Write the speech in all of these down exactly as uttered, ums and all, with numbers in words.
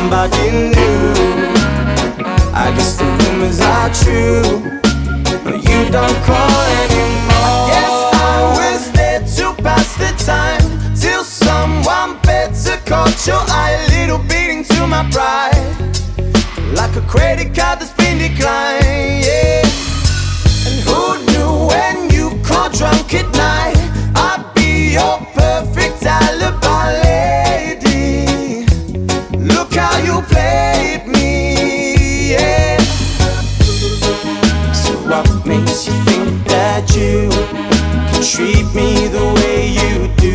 somebody new. I guess the rumors are true, but you don't call anymore. I guess I was there to pass the time till someone better caught your eye. A little beating to my pride, like a credit card that's been declined, yeah. And who knew when you call drunk at night I'd be your perfect alibi lady? Look how you played me, yeah. So what makes you think that you can treat me the way you do,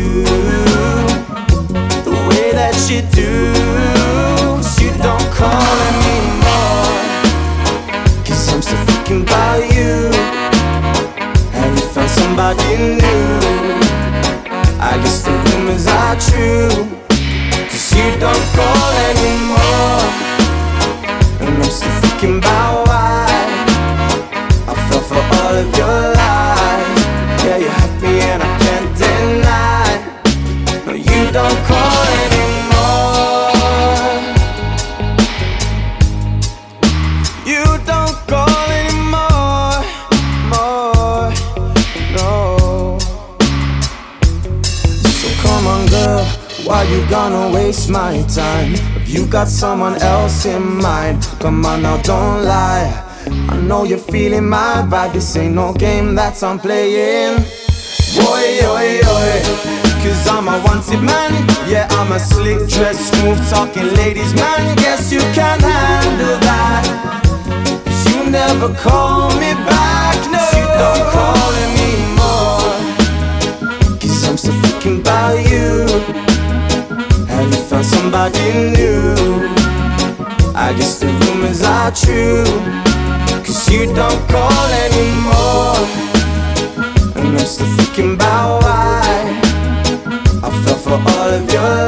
the way that you do? So you don't call anymore, cause I'm still thinking about you. Have you found somebody new? I guess the rumors are true, cause you don't call anymore. And I'm still thinking about why I fell for all of your lies. Yeah, you're happy and I can't deny. No, you don't call anymore. You don't call anymore, more, no. So come on girl, why you gonna waste my time? Have you got someone else in mind? Come on now, don't lie. I know you're feeling my vibe. This ain't no game that I'm playing. Boy, oi, oi, cause I'm a wanted man. Yeah, I'm a slick dress, smooth talking ladies man. Guess you can handle that, cause you never call me back. No, you don't call anymore, cause I'm still thinking about you. Have you found somebody new? I guess the rumors are true, cause you don't call anymore. And I'm still thinking about why I fell for all of your